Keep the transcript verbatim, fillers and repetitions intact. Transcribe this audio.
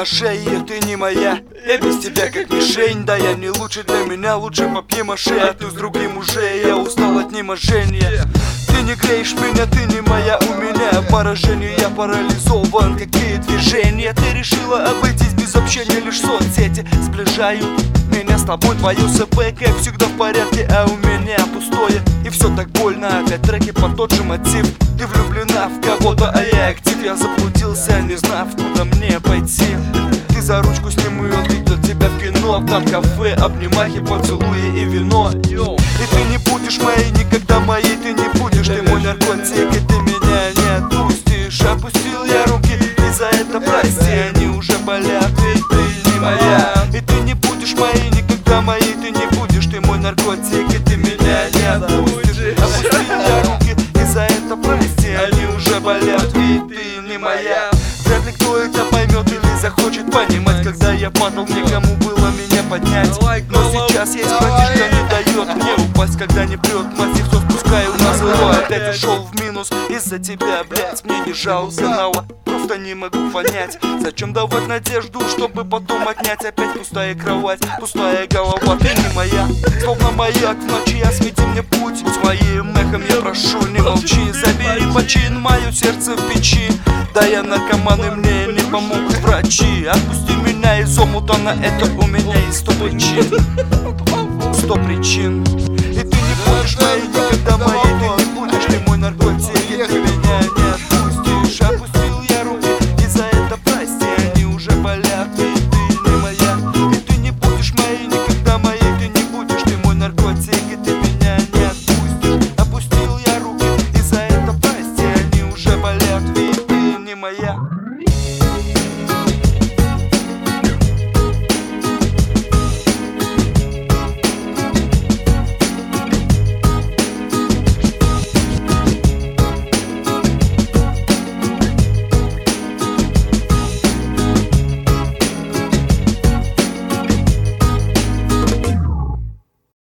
на шее, ты не моя. Я без тебя как мишень, да я не лучше для меня. Лучше папье-маше, а ты с другим уже. Я устал от неможения. Ты не греешь меня, ты не моя. У меня поражение, я парализован. Какие движения? Ты решила обойтись без общения, лишь соцсети сближают меня с тобой. Твое СП, как всегда, в порядке, а у меня пустое. И все так больно, опять треки под тот же мотив. Ты влюблена в кого-то, а я актив. Я заблудился, не знав, куда мне пойти. Ты за ручку с ним ее видел тебя в кино, в танк-кафе, обнимахи, поцелуи и вино. И ты не будешь моей, никогда моей ты не будешь. Ты мой наркотик, и ты меня не отпустишь. Опустил я руки, и за это прости, они уже болят, ведь ты не моя. И ты не будешь моей, никогда моей ты не будешь. Ты мой наркотик, и ты меня не отпустишь. Опустил я руки, и за это прости, они уже болят, ведь ты не моя. Вряд ли кто это поймет или захочет понимать. Когда я падал, некому было меня поднять. Но сейчас есть братишка, не дает мне упасть. Когда не прет, массив, все спускаю на зло. Опять ушел в минус из-за тебя, блять. Мне не жалко, нала, просто не могу понять. Зачем давать надежду, чтобы потом отнять? Опять пустая кровать, пустая голова. Ты не моя, словно маяк в ночи, освети мне путь. Своим эхом я прошу, не молчи. Забери почин, мое сердце в печи. Да я наркоман, и мне не помогут врачи. Отпусти меня из омута, на это у меня есть сто причин. Сто причин. И ты не будешь моей,